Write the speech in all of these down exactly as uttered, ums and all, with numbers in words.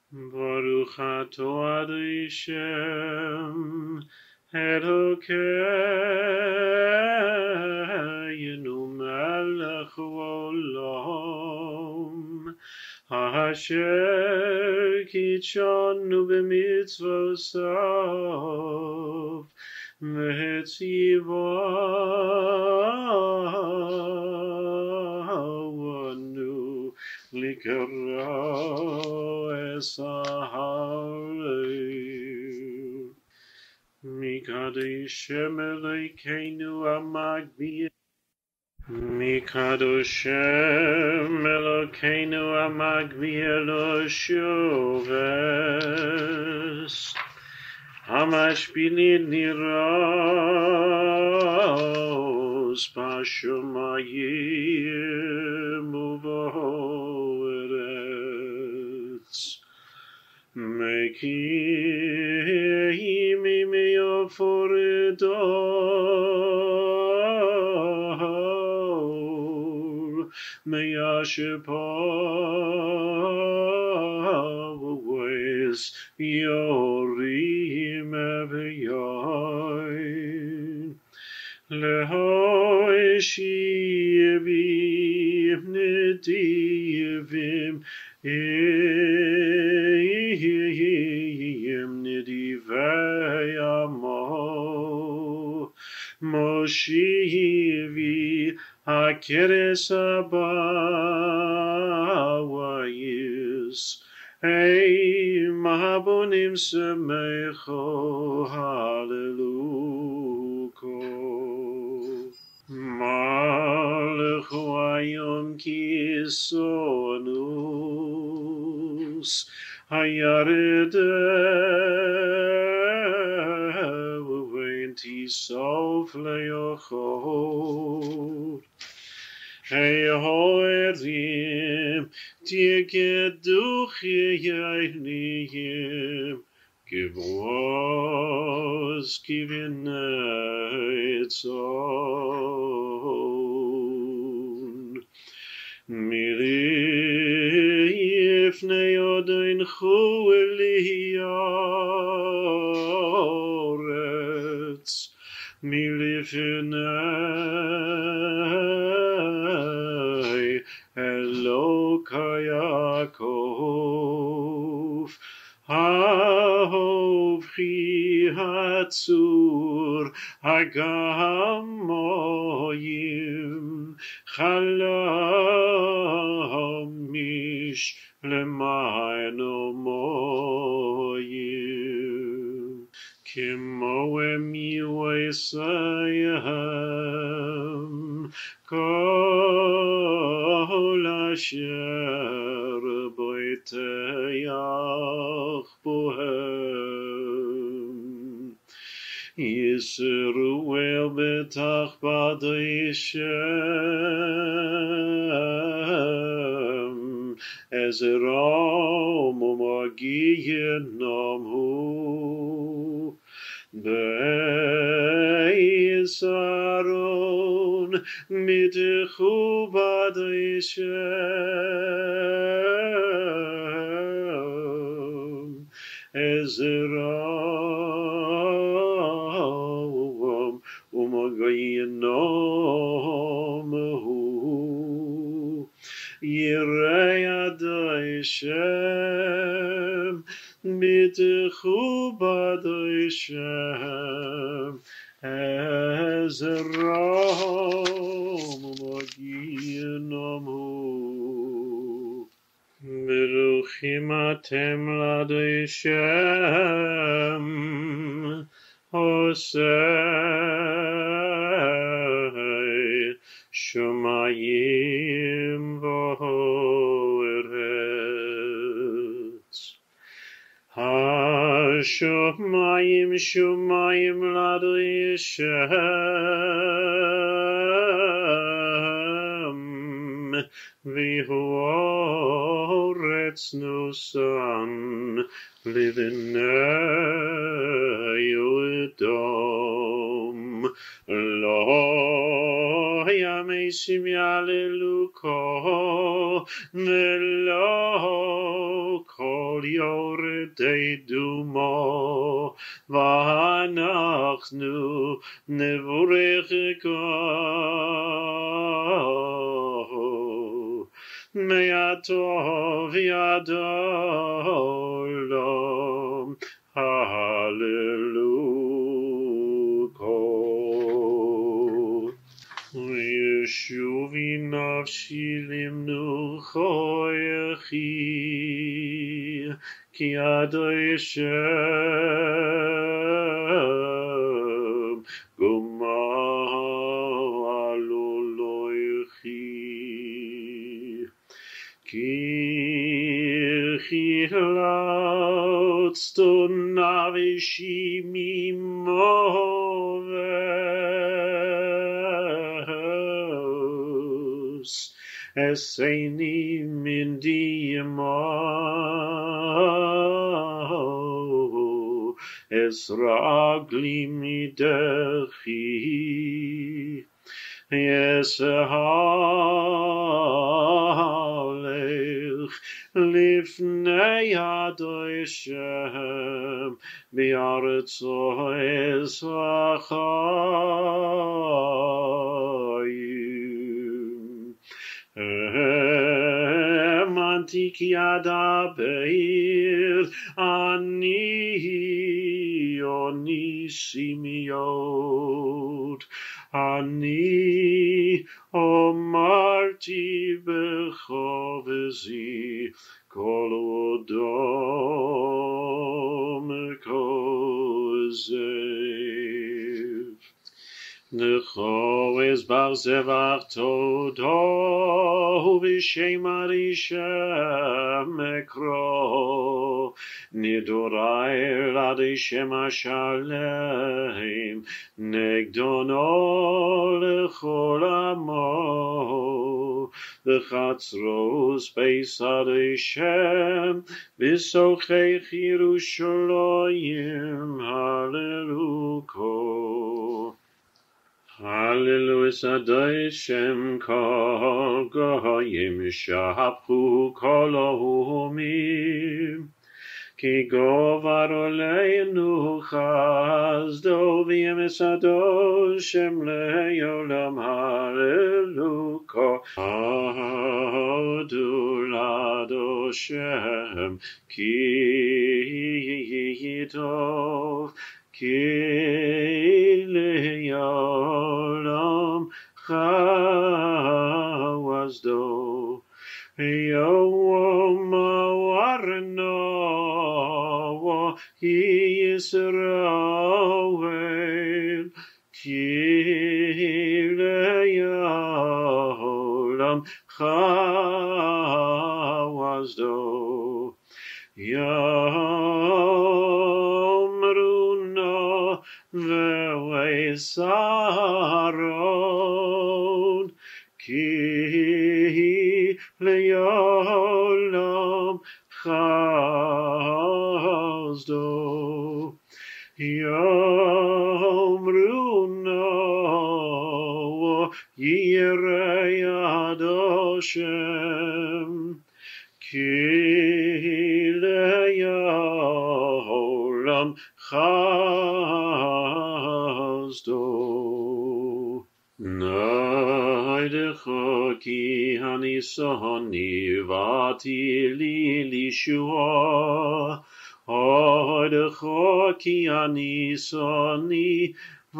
Baruch atah Adonai Shem Elokeinu melech haolam asher kitshanu b'mitzvosav v'tzivanu likara esahar Mikadosh Elokeinu Amagbia Mikadosh Elokeinu Amagbia Lo Shoves Hamashpilin Niros Pashumayim Uvoretz Mekim Meyoforidor Meyashipaways Yorim Eviyoin Lehoishivim Nidivim Im Nidivei Amo Moshivi Hakeres Abawayis Ei Mahabonim Semecho Hallelujah Malchu Ayom Kisonus Hayaredeu Venti Sof Leochot Hey Hoerim Tiegeduch Yeiniyim Givos Kivinetzon Mirif Neodain Chuelioretz Milifnei Elokayakov Haovchi Hatzur Hagamoyim Chalamish Lemaino Moyim Kimoem Yisayim Kol Asher Boiteyach Bohem Yisruel Betach Badei Shem Ezrom Umagiyenom Hu Beis Aaron Mitchu Badei Shem Ezrom Umagiyenom Hu Yirei Adai Shem Mitchu Badei Shem Ezrom Umagiyenom Hu Beruchim atem ladei Shem Hosei Shumayim Voretz Ha-Shumayim Shumayim ladei Shem Vihoretz Nusan Livinei Udom Lo Yamesim Yaleluko Velo Kol כל יורדי דומו, ואנחנו נבורכך מהטוב יד העולם. Hallelujah. Yeshuvi nafshi limnuchoyechi, ki Adonai Shem gomaloyechi. Ki chilautzto navishi mimoves, eseini min diemo, es ragli midechi, yes halech lifnei Adonai Shem bi'aretzo esachayim. Emanti ki adaber ani onisimiot, ani omarti bechovezi kol odom kozev. Necho es bar zevach todo v'shem arishem ekro, nidorai l'adishem ashalem negdono lechol amo, v'chatzros beis arishem b'sochei Yerushalayim. Hallelujah. Hallelujah, Adonai Shem kol goyim shapchu kol ohumim, ki govar oleinu chazdo v'yemes Adonai Shem le'olam. Hallelujah. Hodu l'Adonai Shem ki tov, ki le'olam chawazdo, yom warno Yisrael, ki le'olam chawazdo, yomruno ve'esaron, ki le'olam chazdo, yomruno yirei Adoshem, ki le'olam chazdo. Naidecha ki hanisoni vati li lishua, Naidecha ki hanisoni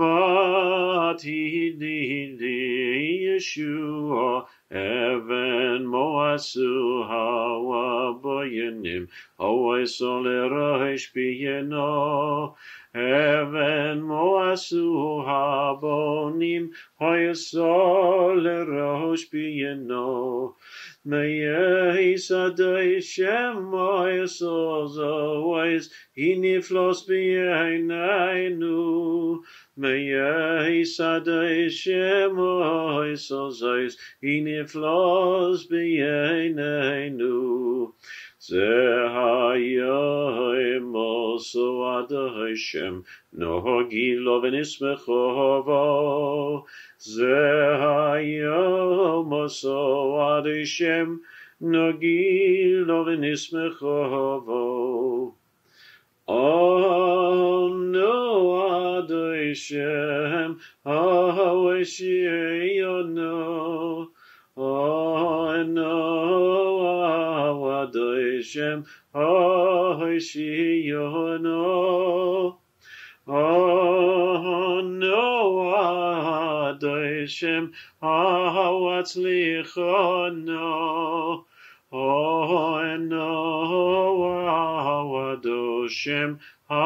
vati li Yeshua, Even moasu hawa boyenim, oeso lerohesh biyeno. Even moasu habonim, oeso lerohesh biyeno. Meyehis Adonai Shem oeso zoes, hiniflos biyeinenu. Meyehis Adonai Shem oeso zoes, hiniflos biyeinenu. Zehayim oso Adonai Shem, nohogi lo v'nismechovo. Zehayim oso Adonai Shem, nogi lo v'nismechovo. Hashem, Hashem, Oh no, Hashem, Hashem, Oh no, Hashem, Hawatzlichono. Oh no, Hashem,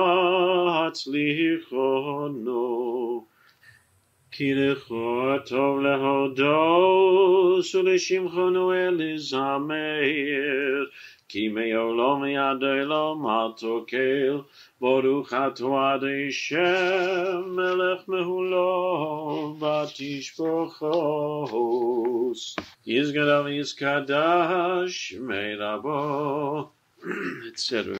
Hawatzlichono. Ki lecho tov lehodos uleshimchono elizameir. Ki me'olam ad olam hatokel. Baruch atah Hashem melech mehulov batishbochos. Yizgadav Yizkadash Meirabo, et cetera